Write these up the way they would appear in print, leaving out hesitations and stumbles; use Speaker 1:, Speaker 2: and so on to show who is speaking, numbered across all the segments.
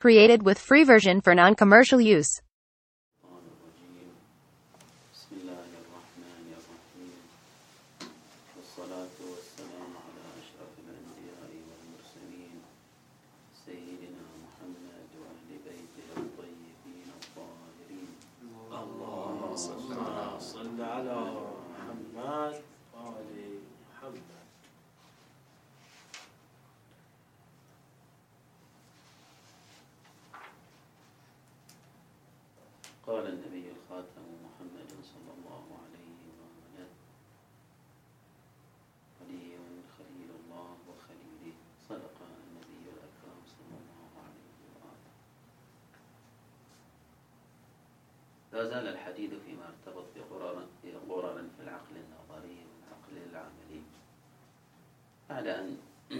Speaker 1: Created with free version for non-commercial use.
Speaker 2: بسم الله الرحمن الرحيم والصلاة والسلام على أشرف الأنبياء والمرسلين سيدنا محمد وأهل بيته الطيبين الطاهرين.
Speaker 3: اللهم صل على محمد وآل محمد.
Speaker 2: قال النبي الخاتم محمد صلى الله عليه وآله علي خليل الله وخليله صدق النبي الأكرم صلى الله عليه وآله. لا زال الحديث فيما ارتبط بغرر في العقل النظري والعقل العملي بعد أن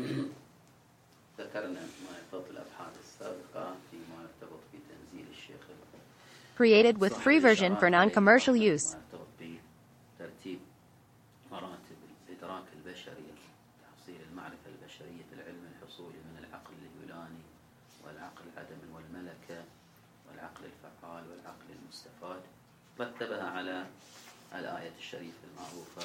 Speaker 2: ذكرنا ما يرتبط الأبحاث السابقة فيما يرتبط بتنزيل الشيخ
Speaker 1: Created with free version for non-commercial use.
Speaker 2: ترتيب مراتب الإدراك البشري، تحصيل المعرفة البشرية، العلم الحصولي من العقل اليوناني والعقل عدم والملكة والعقل الفعال والعقل المستفاد، رتبها على الآية الشريفة المعروفة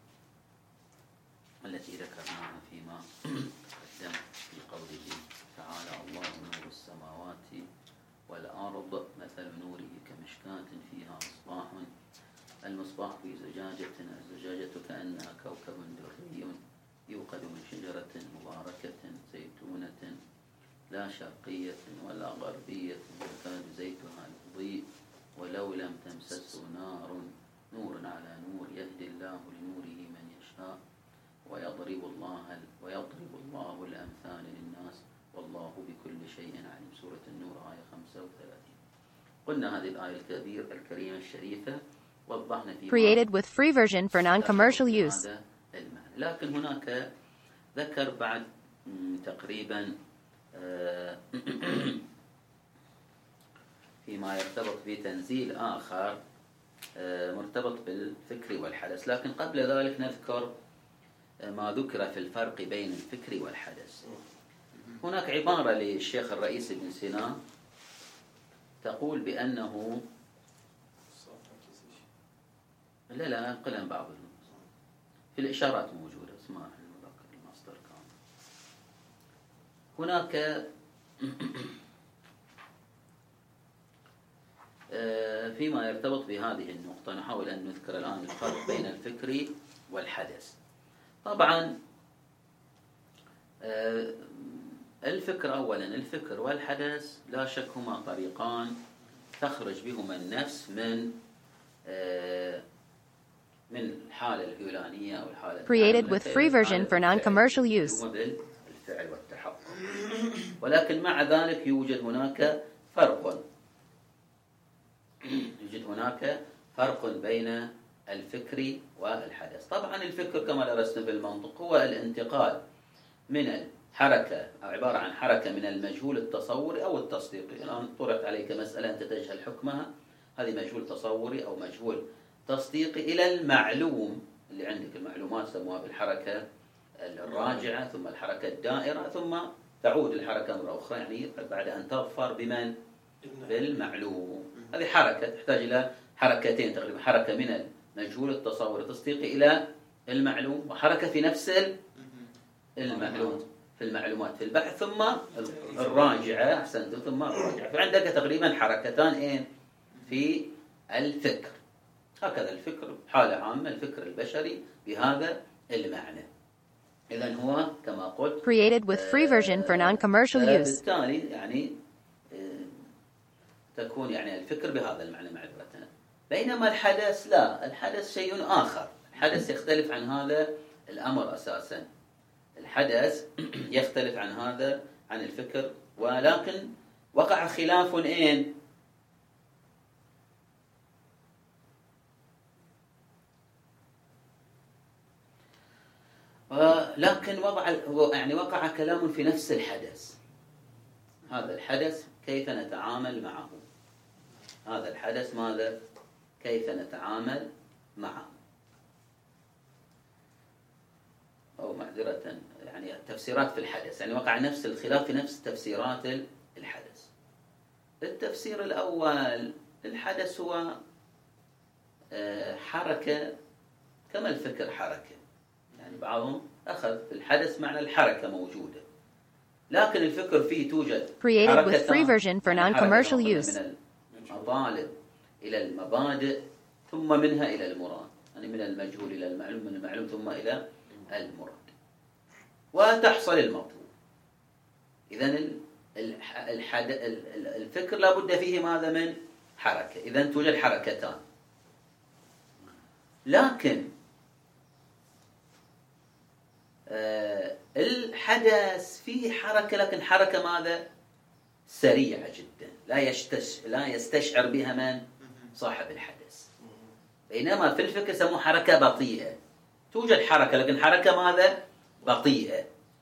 Speaker 2: التي ذكرناها فيما قدم في قوله تعالى: الله نور السماوات والأرض مثل نوره كمشكاة فيها مصباح، المصباح في زجاجة، الزجاجة كأنها كوكب دري يوقد من شجرة مباركة زيتونة لا شرقية ولا غربية يكاد زيتها يضيء ولو لم تمسسه نار، نور على نور يهدي الله لنوره من يشاء ويضرب الله الأمثال للناس والله بكل شيء عليم. سورة النور آية 35. قلنا هذه الآية الكريمة الشريفة وضحنا فيها
Speaker 1: Created with free version for non-commercial use.
Speaker 2: هذا المعنى. لكن هناك ذكر بعد تقريبا فيما يرتبط بتنزيل آخر مرتبط بالفكر والحدث، لكن قبل ذلك نذكر ما ذكر في الفرق بين الفكر والحدث. هناك عبارة للشيخ الرئيس ابن سينا تقول بأنه لا انقلها بعض في الإشارات موجودة، اسمها المصدر كامل. هناك فيما يرتبط بهذه النقطة نحاول أن نذكر الآن الفرق بين الفكر والحدث. طبعا الفكر أولا، الفكر والحدث لا شك هما طريقان تخرج بهما النفس من الحالة الهيولانية أو الحالة
Speaker 1: Created with free version for non-commercial use.
Speaker 2: الفعل والتحقق. ولكن مع ذلك يوجد هناك فرق بين الفكر والحدث. طبعا الفكر كما درسنا في المنطق هو الانتقال من الحركة أو عبارة عن حركة من المجهول التصوري أو التصديقي. الآن طرحت عليك مسألة أنت تجهل حكمها، هذه مجهول تصوري أو مجهول تصديقي، إلى المعلوم اللي عندك. المعلومات سموها بالحركة الراجعة ثم الحركة الدائرة ثم تعود الحركة مرة أخرى، يعني بعد أن تظفر بمن؟ بالمعلوم. هذه حركة تحتاج إلى حركتين تقريبا، حركة من المجهول التصوري التصديقي إلى المعلوم، وحركة في نفس المعلوم في المعلومات في البحث، ثم الراجعة أحسنت ثم الراجعة. فعندك تقريبا حركتان في الفكر. هكذا الفكر حالة عامة، الفكر البشري بهذا المعنى. إذن هو كما قلت
Speaker 1: Created with free version for non-commercial use.
Speaker 2: بالتالي يعني تكون يعني الفكر بهذا المعنى معرفة. بينما الحدث لا، الحدث شيء آخر. الحدث يختلف عن هذا الأمر أساسا. الحدث يختلف عن الفكر، ولكن وقع خلاف لكن وقع كلام في نفس الحدث. هذا الحدث كيف نتعامل معه؟ هذا الحدث ماذا؟ كيف نتعامل معه؟ أو معذرة يعني التفسيرات في الحدث، يعني وقع نفس الخلاف في نفس تفسيرات الحدث. التفسير الأول، الحدث هو حركة كما الفكر حركة. يعني بعضهم أخذ الحدث معنى الحركة موجودة، لكن الفكر فيه توجد
Speaker 1: Created with free version for
Speaker 2: يعني
Speaker 1: non-commercial
Speaker 2: حركة
Speaker 1: use.
Speaker 2: من المطالب إلى المبادئ ثم منها إلى المراد، يعني من المجهول إلى المعلوم، من المعلوم ثم إلى المراد، وتحصل المطلوب. إذن الفكر لا بد فيه ماذا؟ من حركة. إذن توجد حركتان، لكن الحدث فيه حركة، لكن حركة ماذا؟ سريعة جدا، لا يستشعر بها من؟ صاحب الحدث. بينما في الفكر يسموه حركة بطيئة. توجد حركة، لكن حركة ماذا؟ بطيئة.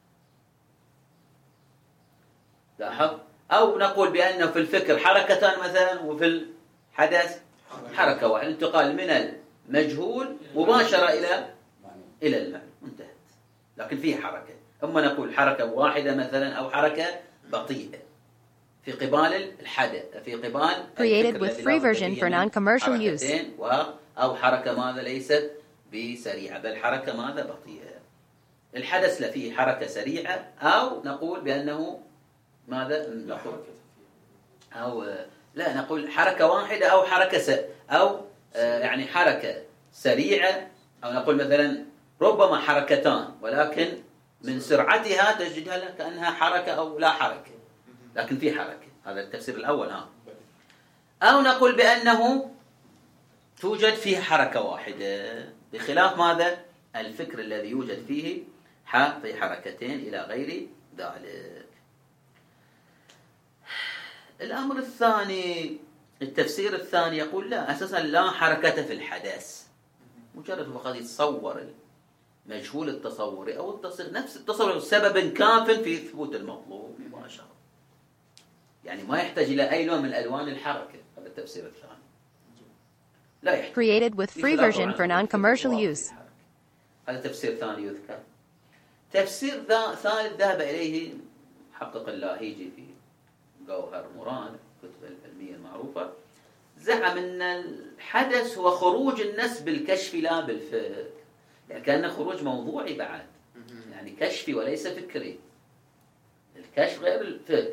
Speaker 2: لاحظ؟ أو نقول بأنه في الفكر حركتان مثلا، وفي الحدث حركة واحدة، انتقال من المجهول مباشرة إلى المعلوم، انتهت. لكن فيه حركة. أما نقول حركة واحدة مثلا أو حركة بطيئة في قبال الحدث، في قبال
Speaker 1: Created with free version for non-commercial use.
Speaker 2: أو حركة ماذا؟ ليست بسريعة، بل حركة ماذا؟ بطيئة. الحدث لا فيه حركة سريعة، أو نقول بأنه ماذا؟ نقول أو لا نقول حركة واحدة أو حركة أو يعني حركة سريعة، أو نقول مثلا ربما حركتان، ولكن من سرعتها تجدها كأنها حركة أو لا حركة، لكن في حركة. هذا التفسير الأول. أو نقول بأنه توجد فيه حركة واحدة، بخلاف ماذا؟ الفكر الذي يوجد فيه في حركتين إلى غير ذلك. الأمر الثاني، التفسير الثاني يقول لا، أساسا لا حركة في الحدث، مجرد فقط يتصور المجهول التصوري أو نفس التصور سبب كاف في ثبوت المطلوب مباشرة، يعني ما يحتاج إلى أي نوع من ألوان الحركة. هذا التفسير الثاني لا يحتاج.
Speaker 1: Created with free version for non-commercial use.
Speaker 2: هذا تفسير ثاني يذكر. تفسير ثالث ذهب إليه محقق اللاهيجي في جوهر مراد، الكتب العلمية المعروفة، زعم أن الحدث هو خروج النفس بالكشف لا بالفكر، يعني كأنه خروج موضوعي بعد، يعني كشفي وليس فكري. الكشف غير الفكر،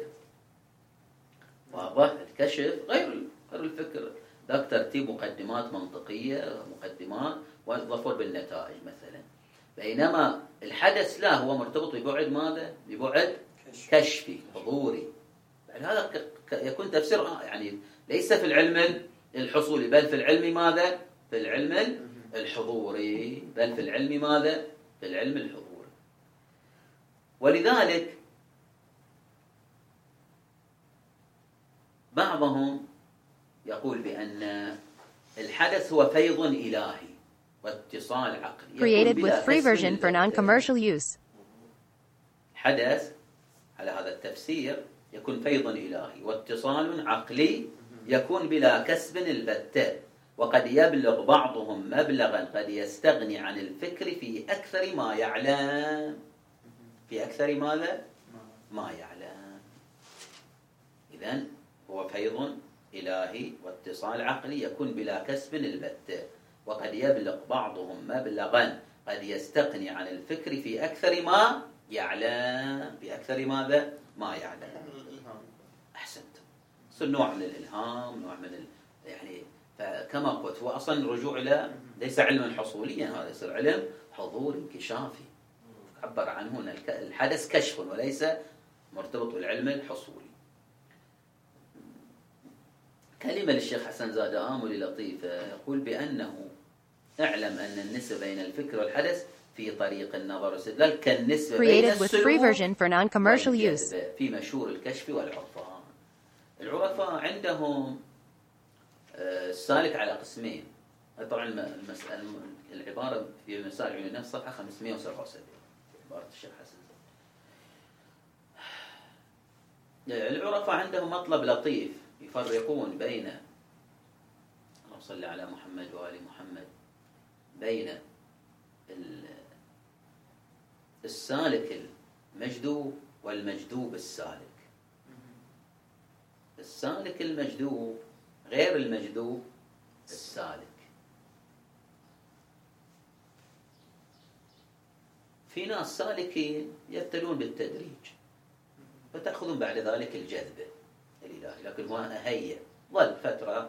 Speaker 2: واضح؟ الكشف غير الفكر، ذاك ترتيب مقدمات منطقية، مقدمات والظفر بالنتائج مثلا. بينما الحدث لا، هو مرتبط ببعد ماذا؟ ببعد كشفي حضوري. هذا يكون تفسير يعني ليس في العلم الحصولي، بل في العلم ماذا؟ في العلم الحضوري، بل في العلم ماذا؟ في العلم الحضوري. ولذلك بعضهم يقول بأن الحدث هو فيض إلهي واتصال عقلي.
Speaker 1: Created with free version for non-commercial use.
Speaker 2: حدث على هذا التفسير يكون فيض إلهي واتصال عقلي، يكون بلا كسب البتة، وقد يبلغ بعضهم مبلغا قد يستغني عن الفكر في أكثر ما يعلم. في أكثر ماذا؟ ما يعلم. إذن هو فيض إلهي واتصال عقلي، يكون بلا كسب البتة، وقد يبلغ بعضهم مبلغا قد يستغني عن الفكر في أكثر ما يعلم. في أكثر ماذا؟ ما يعلم. أحسنت. نوع من الإلهام، نوع من يعني فكما قلت هو أصلا رجوع إلى ليس علما حصوليا، هذا يصير علم حضور انكشافي، عبر عنه أن الحدث كشف وليس مرتبط بالعلم الحصولي. كلمة للشيخ حسن زاد آملي لطيفة، يقول بأنه اعلم أن النسبة بين الفكر والحدث في طريق النظر والاستدلال كالنسبة بين السلوك في مشهور الكشف والعرفان. العرفاء عندهم السالك على قسمين. طبعا العبارة في مسائل علم النفس صفحة 577 عبارة الشيخ حسن. العرفاء عندهم مطلب لطيف، يفرقون بين، اللهم صل على محمد وآل محمد، بين السالك المجذوب والمجذوب السالك. السالك المجذوب غير المجذوب السالك. في ناس سالكين يبتلون بالتدريج فتأخذون بعد ذلك الجذب الإلهي، لكن هو أهيئ ظل فترة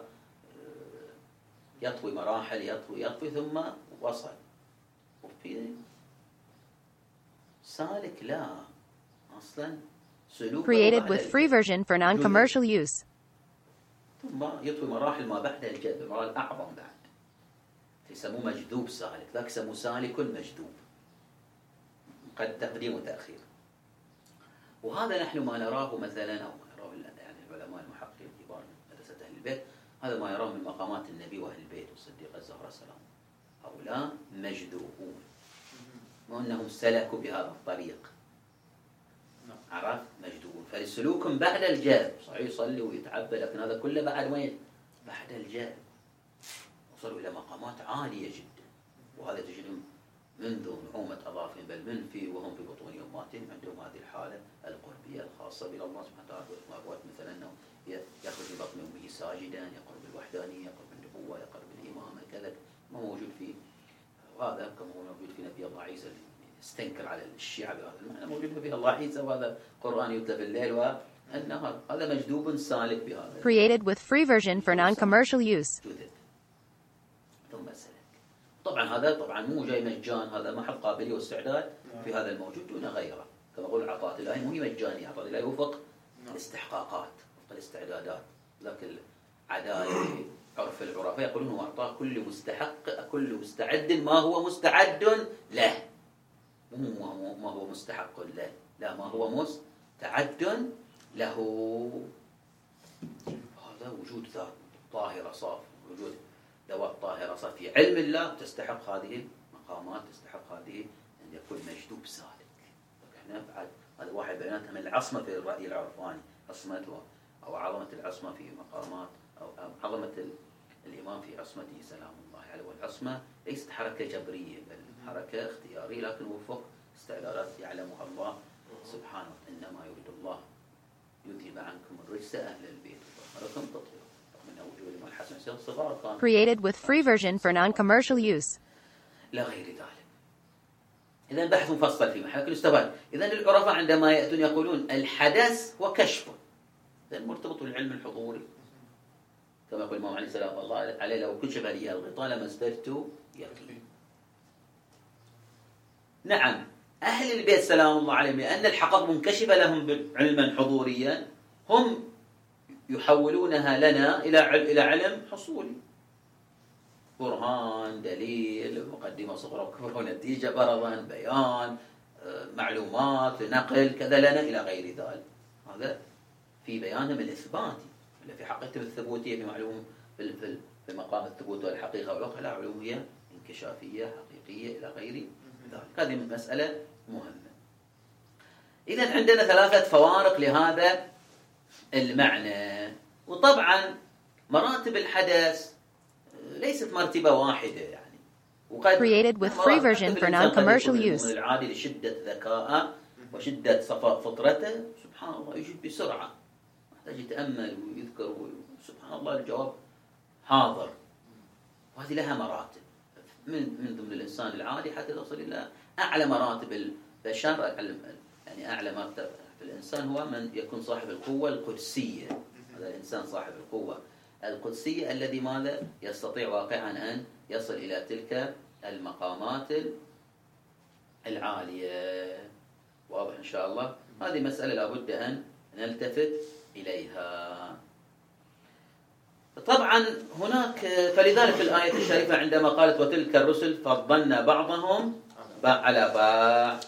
Speaker 2: يطوي مراحل يطوي ثم وصل. وفي سالك لا، أصلا سلوك
Speaker 1: Created with free version for non-commercial use.
Speaker 2: ثم يطوي مراحل ما بعد الجذب، مراحل أعظم بعد، يسموه مجذوب سالك، ذاك يسموه سالك مجذوب، قد تقديم وتأخير. وهذا نحن ما نراه مثلا، أو ما نراه يعني العلماء المحققين الكبار من مدرسة أهل البيت، هذا ما يراه من مقامات النبي وأهل البيت والصديقة الزهراء السلام. هؤلاء مجذوبون، وأنهم سلكوا بهذا الطريق، عرفت؟ مجذوبون. فلسلوكهم بعد الجذب، صحيح يصلي ويتعبد، لكن هذا كله بعد وين؟ بعد الجذب. وصلوا إلى مقامات عالية جدا، وهذا تجدهم منذ نعومة أظافرهم بل من في وهم في بطون أمهاتهم عندهم هذه الحالة القربية الخاصة بالله سبحانه وتعالى. مرات مثلا أنه يخرج من بطن أمه ساجدا، يقرب بالوحدانية، يقرب بالنبوة، يقرب بالإمامة، كذا ما موجود فيه. وهذا كما هو موجود في نبي الله عيسى اللي يستنكر على الشيعة بهذا المعنى، موجود في نبي الله عيسى، وهذا قرآن يتلى بالليل والنهار. هذا مجذوب سالك بهذا.
Speaker 1: Created with free version for non-commercial use.
Speaker 2: ثم سلك. طبعا هذا طبعا مو جاي مجان، هذا محل قابلية واستعداد في هذا الموجود دون غيره. كما أقول عطاء الله مو هي مجانية، عطاء الله وفق الاستحقاقات، وفق الاستعدادات. لكن العدالة عرف العرفاء يقولون هو أعطاه كل مستحق، كل مستعد ما هو مستعد له، مو ما هو مستحق له، لا ما هو مستعد له. هذا وجود ذات طاهرة صاف، وجود ذوات طاهرة صاف في علم الله تستحق هذه المقامات، تستحق هذه أن يكون مجذوب سالك. احنا بعد هذا واحد بياناتها من العصمة في الرأي العرفاني، عصمة أو عظمة العصمة في مقامات، أو عظمة الإمام في عصمته سلام الله عليه. والعصمة ليست حركة جبرية بل حركة اختيارية، لكن وفق استعدادات يعلمها الله سبحانه. إنما يريد الله يذهب عنكم الرجس أهل البيت ويطهركم تطهيرا. من وجود الإمام الحسن الشيخ الصغار كان
Speaker 1: Created with free version for non-commercial use.
Speaker 2: لا غير ذلك. إذن بحث مفصل في محل، لكن استفاد. إذن العرفاء عندما يأتون يقولون الحدث وكشفه، إذن مرتبط بالعلم الحضوري، كما يقول الإمام عليه السلام الله عليه لو كشف لي الغطاء لما ازددت يقين. نعم أهل البيت سلام الله عليهم لأن الحقائق منكشفة لهم علما حضوريا، هم يحولونها لنا إلى علم حصولي، برهان، دليل، مقدمة صغرى وكبرى ونتيجة، برهان، بيان، معلومات، نقل، كذا لنا إلى غير ذلك. هذا في بيانهم الإثباتي، ولا في حقيقة الثبوتية، في معلوم في مقام الثبوت والحقيقة والواقع، لا علوم هي انكشافية حقيقية إلى غير ذلك. هذه مسألة مهمة. إذن عندنا ثلاثة فوارق لهذا المعنى. وطبعا مراتب الحدث ليست مرتبة واحدة يعني، وقد
Speaker 1: Created with free version for non-commercial use.
Speaker 2: العادي لشدة ذكاء وشدة صفاء فطرته سبحان الله يجيب بسرعة، يحتاج يتأمل ويذكر، سبحان الله الجواب حاضر. وهذه لها مراتب من ضمن الإنسان العادي حتى تصل إلى أعلى مراتب البشر. يعني أعلى مرتبة في الإنسان هو من يكون صاحب القوة القدسية. هذا الإنسان صاحب القوة القدسية الذي ماذا يستطيع واقعا أن يصل إلى تلك المقامات العالية. واضح إن شاء الله. هذه مسألة لابد أن نلتفت إليها. طبعا هناك، فلذلك الآية الشريفة عندما قالت وتلك الرسل فضلنا بعضهم على بعض،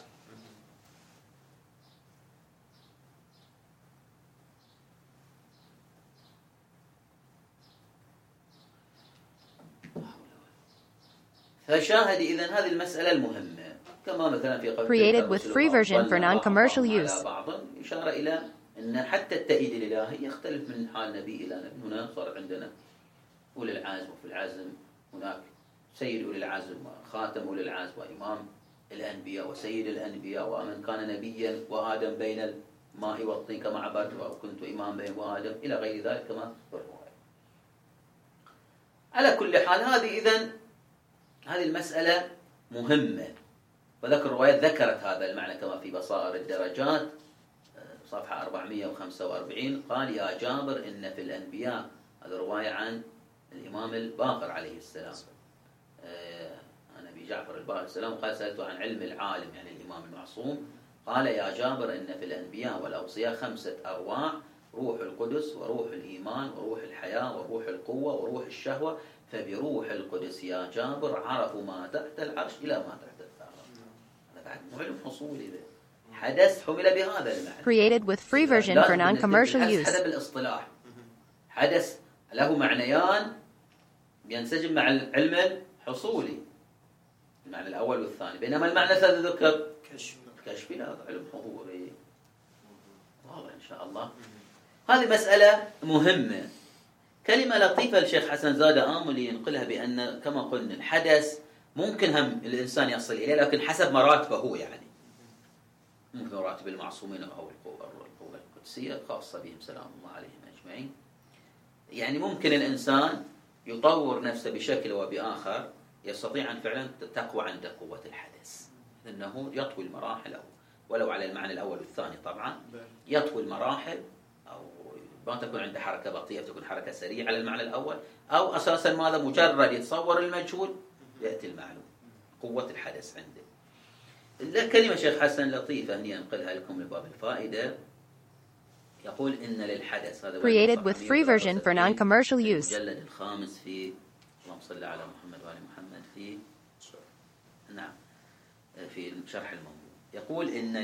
Speaker 2: فشاهد إذن هذه المسألة المهمة، كما مثلا في قول
Speaker 1: Created with free version for non-commercial use.
Speaker 2: بعض إشارة إلى أن حتى التأييد الإلهي يختلف من حال نبي إلى نبي. هنا صار عندنا أولي العزم، وفي العزم هناك سيد أولي العزم وخاتم أولي العزم وإمام الأنبياء وسيد الأنبياء ومن كان نبيا وآدم بين مائي والطين كما عبرت وكنت إمام بين وآدم إلى غير ذلك كما في الرواية. على كل حال هذه المسألة مهمة، وذكر الروايات ذكرت هذا المعنى كما في بصائر الدرجات صفحة 445. قال يا جابر إن في الأنبياء، هذا رواية عن الإمام الباقر عليه السلام، عن أبي جعفر الباقر عليه السلام، قال سألته عن علم العالم يعني الإمام المعصوم، قال يا جابر إن في الأنبياء والأوصياء 5 أرواح: روح القدس وروح الإيمان وروح الحياة وروح القوة وروح الشهوة، فبروح القدس يا جابر عرفوا ما تحت العرش إلى ما تحت الثرى. هذا بعد علم حصولي ذا حدث حمل بهذا المعنى.
Speaker 1: Created with free version for non-commercial use.
Speaker 2: حسب الاصطلاح حدث له معنيان ينسجم مع العلم الحصولي، المعنى الأول والثاني، بينما المعنى الثالث ذكر كشف هذا علم حضوري. واضح إن شاء الله. هذه مسألة مهمة. كلمة لطيفة الشيخ حسن زاد آملي ينقلها بأن كما قلنا الحدث ممكن هم الإنسان يصل إليه، لكن حسب مراتبه هو، يعني ممكن مراتب المعصومين أو القوة القدسية خاصة بهم سلام الله عليهم أجمعين. يعني ممكن الإنسان يطور نفسه بشكل وبآخر يستطيع أن فعلا تقوى عنده قوة الحدث، لأنه يطوي المراحل، ولو على المعنى الأول والثاني طبعا يطوي المراحل، أو ما تكون عنده حركة بطيئة، تكون حركة سريعة على المعنى الأول، أو أساسا ماذا مجرد يتصور المجهول يأتي المعلوم، قوة الحدث عنده. كلمة شيخ حسن لطيفة هني أنقلها لكم لباب الفائدة. يقول إن للحدث، هذا
Speaker 1: created with free version for non-commercial use.
Speaker 2: المجلد الخامس في اللهم صل على محمد وآل محمد في نعم في شرح الموضوع. يقول إن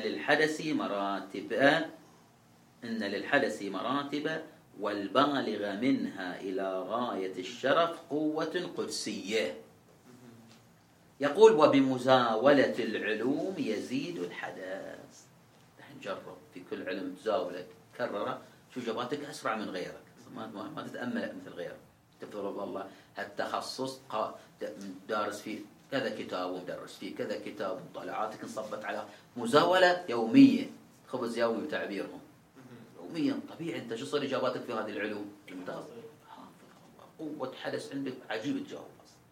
Speaker 2: للحدث مراتب والبالغ منها إلى غاية الشرف قوة قدسية. يقول وبمزاولة العلوم يزيد الحدث. نجرب في كل علم تزاوله تكرره، شو جباتك أسرع من غيرك، ما تتأمل مثل غيرك. تفضل والله هالتخصص دارس فيه كذا كتاب ومدرس فيه كذا كتاب، ومطالعاتك انصبت على مزاولة يومية، خبز يومي بتعبيرهم يوميا. طبيعي أنت شو صار إجاباتك في هذه العلوم؟ قوة حدث عندك عجيب تجاوب،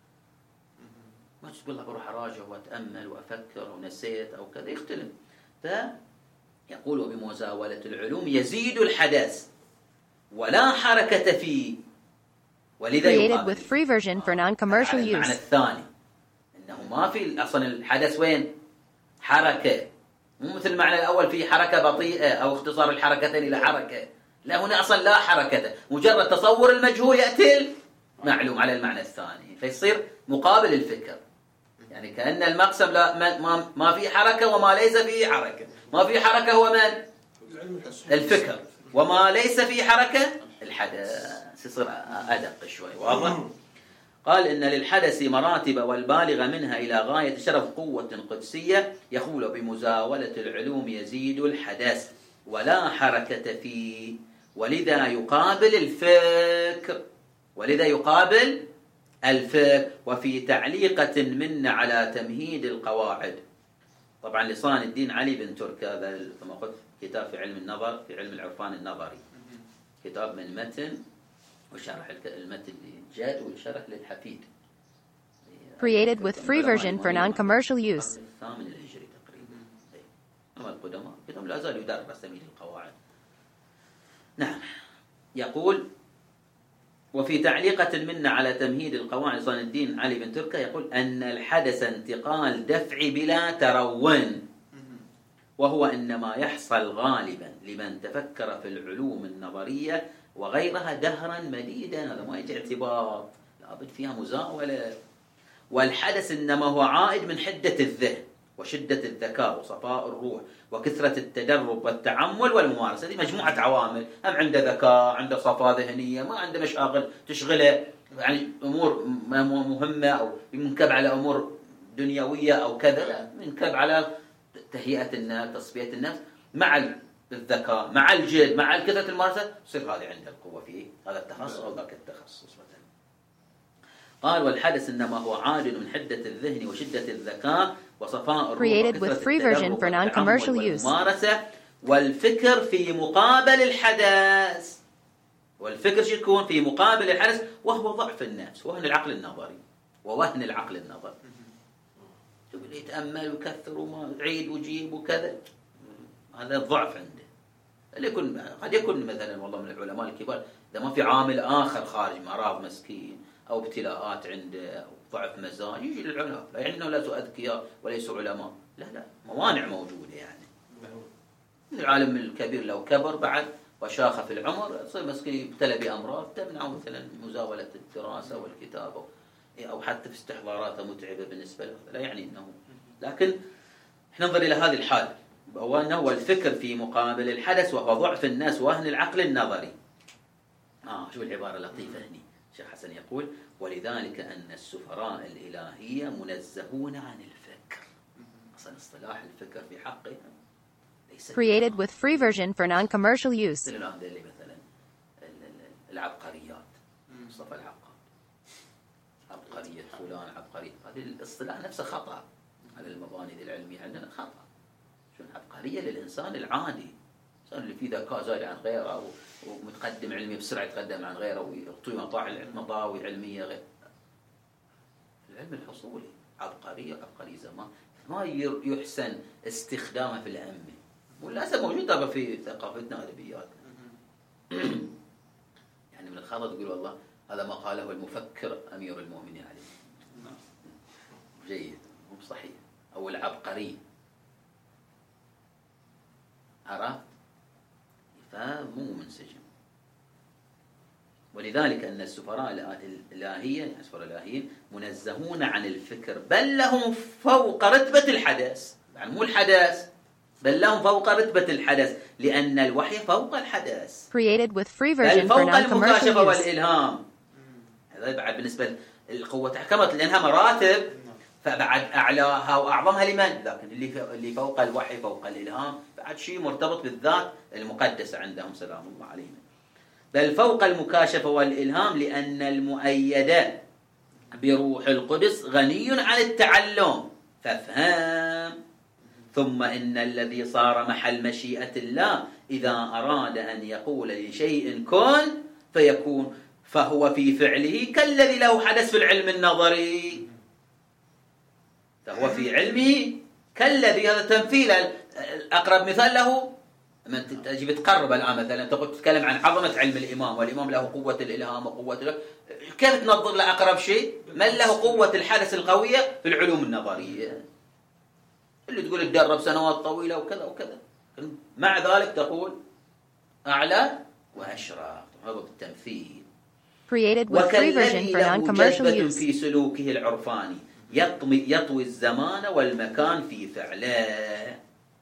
Speaker 2: ما تقول الله بروح أراجع وأتأمل وأفكر ونسيت أو كذا، يختلف. فيقول وبمزاولة العلوم يزيد الحدث ولا حركة فيه، ولذا
Speaker 1: created with free version for non-commercial use.
Speaker 2: المعنى الثاني إنه ما في أصلا الحدث وين حركة، مو مثل المعنى الأول في حركة بطيئة أو اختصار الحركتين إلى حركة، لا هنا أصلا لا حركة، مجرد تصور المجهول يأتي معلوم على المعنى الثاني، فيصير مقابل الفكر. يعني كأن المقسم لا ما في حركة وما ليس فيه حركة، ما في حركة هو من الفكر، وما ليس فيه حركة الحدث، يصير أدق شوي. واضح؟ قال إن للحدث مراتب والبالغ منها إلى غاية شرف قوة قدسية. يقول بمزاولة العلوم يزيد الحدث ولا حركة فيه، ولذا يقابل الفكر. وفي تعليقة منا على تمهيد القواعد. طبعا لصان الدين علي بن ترك، هذا كما قلت كتاب في علم النظر، في علم العرفان النظري، كتاب من متن وشرح المتن للجاد والشرح للحفيد.
Speaker 1: created with free version for non-commercial use.
Speaker 2: الثامن الهجري تقريبا. أما القدماء لا زال يدرس تمهيد القواعد. نعم. يقول وفي تعليقة منا على تمهيد القواعد صان الدين علي بن تركة، يقول أن الحدث انتقال دفع بلا ترون، وهو إنما يحصل غالبا لمن تفكر في العلوم النظرية وغيرها دهرا مديدا. هذا ما يجي اعتبار، لابد فيها مزاولة. والحدث إنما هو عائد من حدة الذهن وشدة الذكاء وصفاء الروح وكثرة التدرب والتعمل والممارسة. هذه مجموعة عوامل، هم عنده ذكاء، عنده صفاء ذهنية، ما عنده مشاغل تشغله، يعني أمور مهمة أو منكب على أمور دنيوية أو كذا، لا، منكب على تهيئة النفس، تصفية النفس مع الذكاء، مع الجد، مع كثرة الممارسة، تصير هذه عنده القوة في هذا التخصص أو ذاك التخصص. قال والحدث إنما هو عادل من حدة الذهن وشدة الذكاء وصفاء الروح وكثرة التدرب والتعمل والممارسة، والفكر في مقابل الحدث. والفكر شو يكون؟ في مقابل الحدث، وهو ضعف النفس، وهن العقل النظري، ووهن العقل النظري. تقول يتأمل ويكثر وما يعيد ويجيب وكذا، هذا الضعف عنده. قد يكون مثلا والله من العلماء الكبار إذا ما في عامل آخر خارج، مرض مسكين أو ابتلاءات عنده أو ضعف مزاج، يجي للعلماء. لا يعني أنه ليسوا أذكياء وليسوا علماء، لا، موانع موجودة يعني. العالم الكبير لو كبر بعد وشاخ في العمر يصير مسكين يبتلى بأمراض تمنعه مثلا مزاولة الدراسة والكتابة، أو حتى في استحضاراته متعبة بالنسبة له. لا يعني أنه، لكن احنا ننظر إلى هذه الحالة، وهو أنه الفكر في مقابل الحدث، وهو ضعف الناس وهن العقل النظري. شوف العبارة اللطيفة هنا. شيخ حسن يقول: ولذلك أن السفراء الإلهية منزهون عن الفكر. أصلا اصطلاح الفكر في حقه ليس
Speaker 1: Created with free version for non-commercial use.
Speaker 2: مثلا العبقريات، مصطفى العقاد، عبقرية فلان، عبقرية، هذه الاصطلاح نفسه خطأ. هذه المباني العلمية عندنا خطأ. شو العبقرية للإنسان العادي، الإنسان اللي فيه ذكاء زايد عن غيره ومتقدم علميا بسرعة، يتقدم عن غيره ويعطي مطاوي علمية غير العلم الحصولي. عبقرية زمان ما يحسن استخدامها في الأمة، وللأسف موجودة في ثقافتنا أدبياتنا. يعني من الخطأ تقول والله هذا ما قاله المفكر أمير المؤمنين عليه، جيد مو صحيح. أو العبقري، عرفت؟ فمو منسجم. ولذلك أن السفراء الإلهية، يعني السفراء الإلهيين، منزهون عن الفكر، بل لهم فوق رتبة الحدث. يعني مو الحدث، بل لهم فوق رتبة الحدث، لأن الوحي فوق الحدث.
Speaker 1: Created with free version for
Speaker 2: فوق
Speaker 1: non-commercial
Speaker 2: المكاشفة
Speaker 1: use.
Speaker 2: والإلهام. هذا بعد بالنسبة للقوة تحكمت لأنها مراتب، فبعد أعلاها وأعظمها لمن؟ لكن اللي فوق الوحي، فوق الإلهام، بعد شيء مرتبط بالذات المقدسة عندهم سلام الله عليهم. بل فوق المكاشفة والإلهام، لأن المؤيد بروح القدس غني عن التعلم، فافهم. ثم إن الذي صار محل مشيئة الله إذا أراد أن يقول لشيء كن فيكون، فهو في فعله كالذي له حدث في العلم النظري. فهو في علمه كالذي، هذا تمثيل. أقرب مثال له من تجي بتقرب الآن مثلا تقول تتكلم عن عظمة علم الإمام، والإمام له قوة الإلهام وقوة كيف تنظر لأقرب شيء؟ من له قوة الحدث القوية في العلوم النظرية، اللي تقول تدرب سنوات طويلة وكذا وكذا، مع ذلك تقول أعلى وأشرف. هذا التمثيل.
Speaker 1: Created with free version for non-commercial use.
Speaker 2: في سلوكه العرفاني يطوي الزمان والمكان في فعله.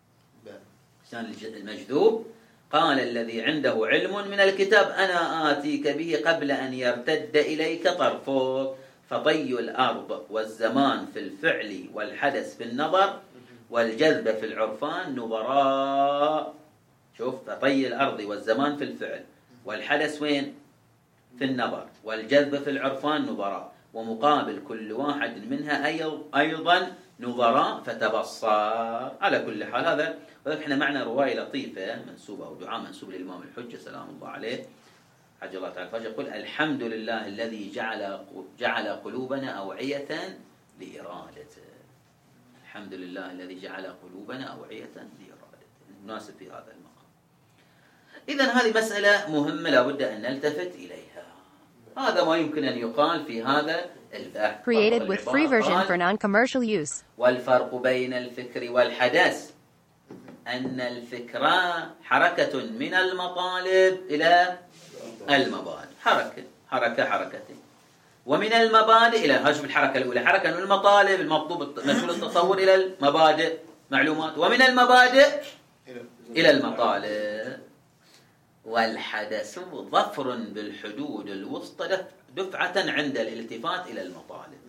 Speaker 2: المجذوب قال: الذي عنده علم من الكتاب أنا آتيك به قبل أن يرتد إليك طرفك. فطي الأرض والزمان في الفعل والحدث في النظر والجذب في العرفان نظراء. شوف، فطي الأرض والزمان في الفعل والحدث وين؟ في النظر، والجذب في العرفان نظراء، ومقابل كل واحد منها أيضا نظراء فتبصر. على كل حال هذا احنا معنا رواية لطيفة منسوبة أو دعاء منسوب للإمام الحجة سلام الله عليه عجل الله تعالى فرجه، يقول: الحمد لله الذي جعل قلوبنا أوعية لإرادته. الحمد لله الذي جعل قلوبنا أوعية لإرادته، مناسب في هذا المقام. إذن هذه مسألة مهمة لابد أن نلتفت إليها. هذا ما يمكن أن يقال في هذا البحث.
Speaker 1: Created with free version for non-commercial use.
Speaker 2: والفرق بين الفكر والحدث أن الفكر حركة من المطالب إلى المبادئ، حركتين، ومن المبادئ إلى هاش بالحركة الأولى، حركة من المطالب المطلوب مجهول التصور إلى المبادئ معلومات، ومن المبادئ إلى المطالب. والحدث ظفر بالحدود الوسطى دفعة عند الالتفات إلى المطالب.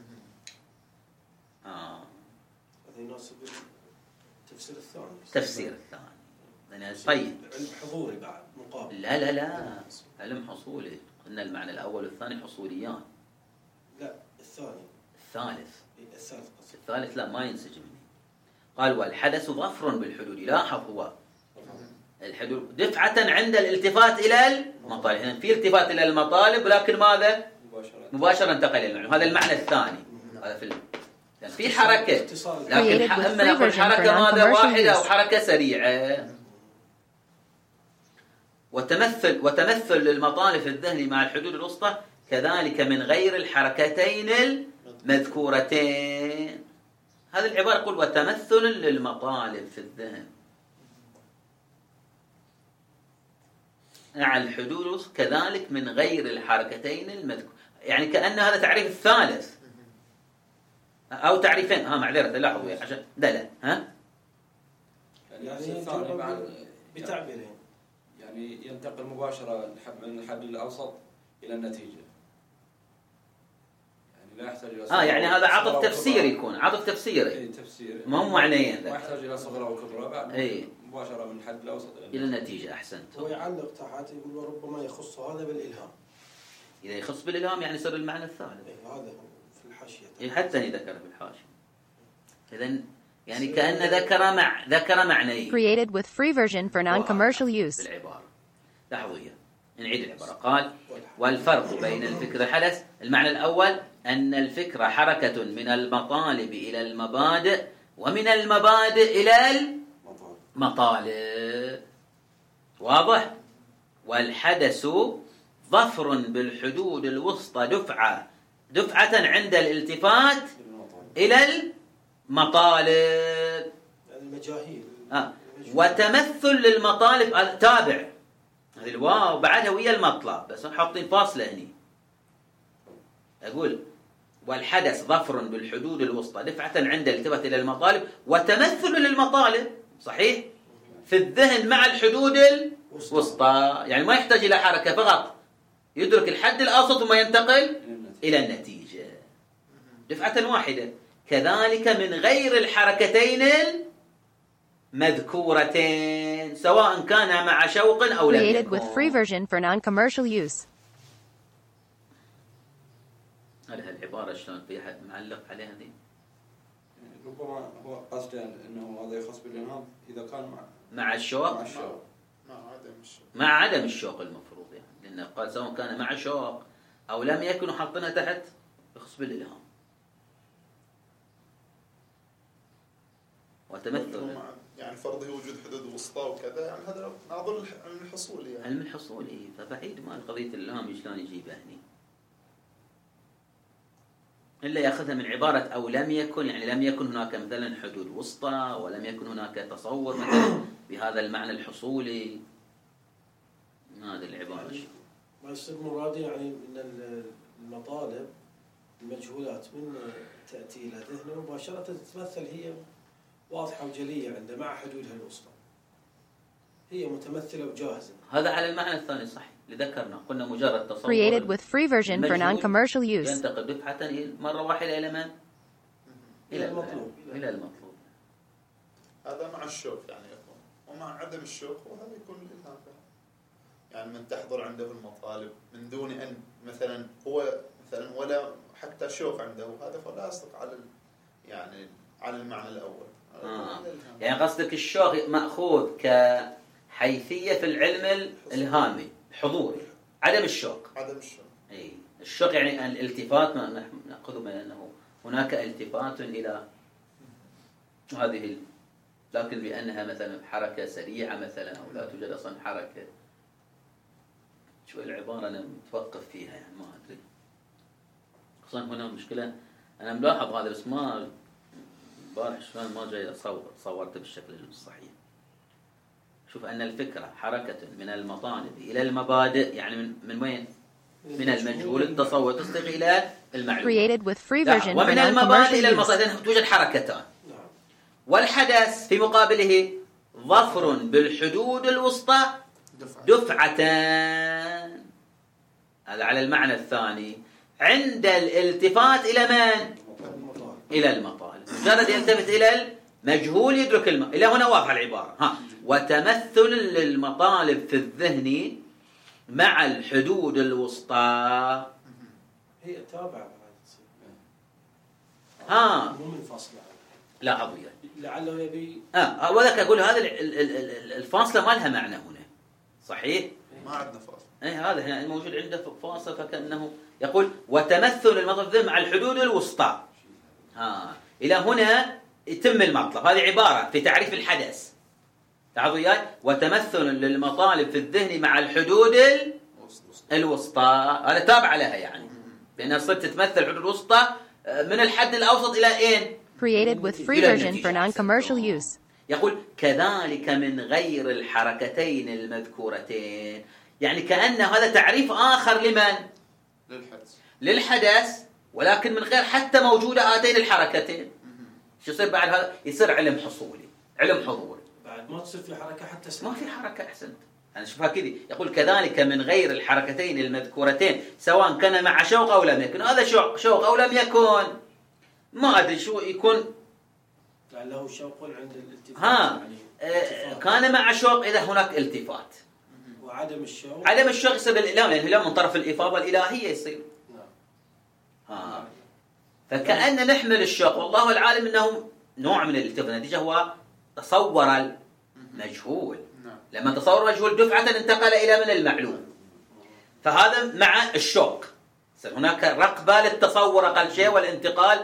Speaker 3: هذا يناسب التفسير الثاني.
Speaker 2: تفسير الثاني. طيب.
Speaker 3: علم حضوري بعد مقابل.
Speaker 2: لا علم حصولي. قلنا المعنى الأول والثاني حصوليان.
Speaker 3: لا
Speaker 2: الثالث لا ما ينسجم. قال: والحدث ظفر بالحدود. لاحظ هو الحدود دفعة عند الالتفات إلى المطالب. هنا في التفات إلى المطالب، ولكن ماذا؟ مباشرة انتقل إلى المعلوم. هذا المعنى الثاني. هذا في حركة، لكن أما نقول حركة ماذا واحدة أو حركة سريعة. وتمثل للمطالب في الذهن مع الحدود الوسطى كذلك من غير الحركتين المذكورتين. هذه العبارة يقول وتمثل للمطالب في الذهن مع الحدود الوسطى كذلك من غير الحركتين المذكورة. يعني كأن هذا تعريف الثالث أو تعريفين. معذرة لاحظوا عشان لا
Speaker 3: يعني بتعبيرين،
Speaker 4: يعني ينتقل مباشرة من الحد الأوسط إلى النتيجة، يعني لا يحتاج إلى
Speaker 2: يعني هذا عطف تفسيري، يكون عطف تفسيري
Speaker 4: تفسيري
Speaker 2: ما هم معنيين،
Speaker 4: ما يحتاج إلى صغرى وكبرى، بعد مباشرة من الحد الأوسط
Speaker 2: إلى النتيجة. أحسنت.
Speaker 3: ويعلق تحت يقول وربما يخص هذا بالإلهام.
Speaker 2: إذا يخص بالإلهام يعني يصير المعنى الثالث.
Speaker 3: هذا في الحاشية
Speaker 2: حتى ذكر في الحاشية. إذن يعني كأن ذكر معنيين.
Speaker 1: Created with free version for non-commercial use.
Speaker 2: بالعبارة لاحظوا نعيد العبارة. قال والفرق بين الفكر والحدث. المعنى الأول أن الفكرة حركة من المطالب إلى المبادئ، ومن المبادئ إلى المطالب. واضح؟ والحدث ظفر بالحدود الوسطى دفعة عند الالتفات إلى المطالب.
Speaker 3: المجاهيل.
Speaker 2: وتمثل للمطالب تابع. هذه الواو بعدها ويا المطلب، بس حاطين فاصلة هني. أقول والحدث ظفر بالحدود الوسطى دفعة عند الالتفات إلى المطالب، وتمثل للمطالب صحيح في الذهن مع الحدود الوسطى. يعني ما يحتاج إلى حركة، فقط يدرك الحد الأوسط ثم ينتقل إلى النتيجة دفعة واحدة. كذلك من غير الحركتين المذكورتين سواء كان مع شوق أو لم
Speaker 1: Created
Speaker 2: يكن.
Speaker 1: with free version for non-commercial use.
Speaker 2: هذه العبارة شلون في أحد معلق عليها دي؟
Speaker 4: ربما هو قصده أنه هذا يخص بالإلهام إذا كان
Speaker 2: مع الشوق، مع عدم الشوق المفروض، يعني لأنه قال سواء كان مع شوق أو لم يكن، حاطينها تحت يخص بالإلهام. وتمثل
Speaker 5: يعني فرضه وجود حدود وسطى وكذا، يعني هذا ناظر علم الحصولي، يعني
Speaker 2: علم الحصولي، فبعيد ما قضية الإلهام شلون يجيبها هني، إلا يأخذها من عبارة أو لم يكن، يعني لم يكن هناك مثلا حدود وسطى، ولم يكن هناك تصور مثلا بهذا المعنى الحصولي. هذه العبارة
Speaker 3: ما يصير مرادي يعني من المطالب المجهولات من تأتي إلى ذهنه مباشرة تتمثل هي واضحة وجلية عنده مع حدودها الوسطى، هي متمثلة وجاهزة.
Speaker 2: هذا على المعنى الثاني صحيح اللي ذكرنا، قلنا مجرد تصور.
Speaker 1: Created with free version for non-commercial use.
Speaker 2: ينتقل دفعة مرة واحدة إلى من؟
Speaker 3: إلى المطلوب.
Speaker 2: إلى المطلوب.
Speaker 5: هذا مع الشوق يعني يكون، ومع عدم الشوق وهذا يكون الإلهام. يعني من تحضر عنده المطالب من دون أن مثلا هو مثلا ولا حتى شوق عنده، هذا فلا يصدق على يعني على المعنى الأول.
Speaker 2: يعني قصدك الشوق مأخوذ كحيثية في العلم الإلهامي الحضوري، عدم الشوق. أي الشوق يعني الالتفات، نأخذه من أنه هناك التفات إلى هذه لكن بأنها مثلا حركة سريعة مثلا، أو لا توجد أصلا حركة. شوي العبارة أنا متوقف فيها، يعني ما أدري، خصوصا هنا مشكلة أنا ملاحظ هذا، بس ما البارح شلون ما جاي صورته بالشكل الصحيح. شوف أن الفكرة حركة من المطالب إلى المبادئ، يعني من وين؟ من المجهول التصور تصدق إلى المعلومة.
Speaker 1: Created with free version for
Speaker 2: ومن المبادئ إلى
Speaker 1: non-commercial use.
Speaker 2: المطالب توجد حركتان. والحدث في مقابله ظفر بالحدود الوسطى دفعتان. هذا على المعنى الثاني عند الالتفات إلى من؟ إلى المطالب. مجرد يلتفت إلى المجهول يدرك إلى هنا واضحة العبارة. وتمثل للمطالب في الذهن مع الحدود الوسطى.
Speaker 3: هي تابعة
Speaker 2: مو
Speaker 3: منفصلة.
Speaker 2: لاحظوا يعني.
Speaker 3: لعله يبي
Speaker 2: وذاك أقول هذا الفاصلة ما لها معنى هنا، صحيح؟
Speaker 5: ما عندنا فاصل.
Speaker 2: هذا هنا الموجود عنده فاصل، فكأنه يقول وتمثل المطلب مع الحدود الوسطى. إلى هنا يتم المطلب. هذه عبارة في تعريف الحدث. لاحظوا وياي، وتمثل للمطالب في الذهن مع الحدود الوسطى. هذا تابع لها يعني، لأنها صرت تتمثل الحدود الوسطى من الحد الأوسط إلى أين؟
Speaker 1: Created with free version for non-commercial use.
Speaker 2: يقول كذلك من غير الحركتين المذكورتين، يعني كأن هذا تعريف آخر لمن؟ للحدث، ولكن من غير حتى موجودة هاتين الحركتين. شو يصير بعد هذا؟ يصير علم حصولي، علم حضوري.
Speaker 3: بعد ما تصير في حركة حتى
Speaker 2: ما في حركة. أحسنت. أنا شوفها كذي، يقول كذلك من غير الحركتين المذكورتين سواء كان مع شوق أو لم يكن. هذا شوق أو لم يكن، ما أدري شو يكون.
Speaker 3: لعله شوق عند الالتفات.
Speaker 2: يعني كان مع شوق إذا هناك التفات.
Speaker 3: وعدم الشوق.
Speaker 2: عدم الشوق يصير بالإلهام، يعني الإلهام من طرف الإفاضة الإلهية يصير. فكأن نحمل الشوق، والله العالم أنه نوع من الالتفات. النتيجة هو تصور المجهول. لما تصور المجهول دفعة انتقل إلى من المعلوم. فهذا مع الشوق. هناك رقبة للتصور أقل شيء والانتقال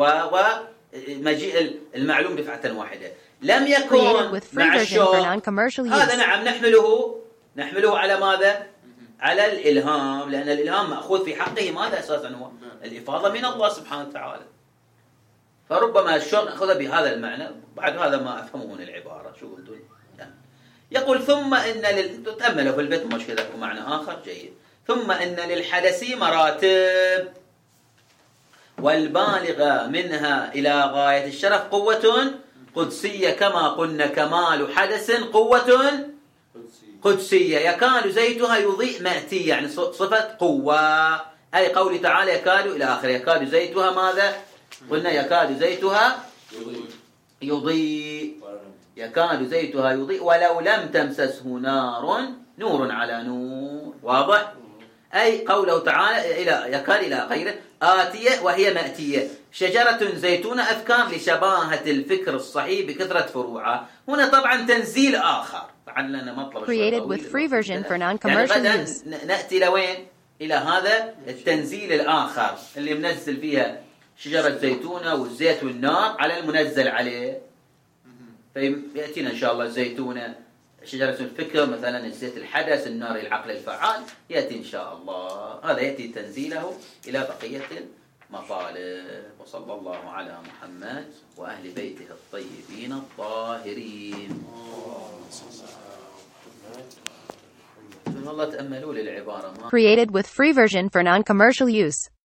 Speaker 2: ومجيء المعلوم دفعة واحدة. لم يكن مع الشوق. هذا نعم نحمله على ماذا؟ على الإلهام، لأن الإلهام مأخوذ في حقه ماذا أساسا؟ هو الإفاضة من الله سبحانه وتعالى. فربما الشوق نأخذ بهذا المعنى. بعد هذا ما أفهمه من العبارة. شو قلتوا؟ يقول ثم إن تأملوا في البيت مش كذا معنى آخر جيد. ثم إن للحدث مراتب، والبالغة منها إلى غاية الشرف قوة قدسية، كما قلنا كمال حدث قوة قدسية يكاد زيتها يضيء مأتية، يعني صفة قوة. أي قول تعالى يكاد إلى آخر، يكاد زيتها ماذا؟ قلنا يكاد زيتها يضيء، يكاد زيتها يضيء ولو لم تمسسه نور على نور. واضح؟ أي قوله تعالى إلى يكاد إلى غيره آتية وهي مأتية، شجرة زيتونة أذكار لشباهة الفكر الصحيح بكثرة فروعها. هنا طبعا تنزيل آخر. لنا مطلب
Speaker 1: Created with free version for non-commercial
Speaker 2: يعني
Speaker 1: use.
Speaker 2: نأتي لوين؟ إلى هذا التنزيل الآخر اللي منزل فيها شجرة زيتونة والزيت والنار على المنزل عليه. فيأتينا إن شاء الله الزيتونة شجرة الفكر، مثلا الزيت الحدث، النار العقل الفعال، يأتي إن شاء الله. هذا يأتي تنزيله إلى بقية المطالب. وصلى الله على محمد وأهل بيته الطيبين الطاهرين. والله تأملوا للعبارة.
Speaker 1: Created with free version for non-commercial use.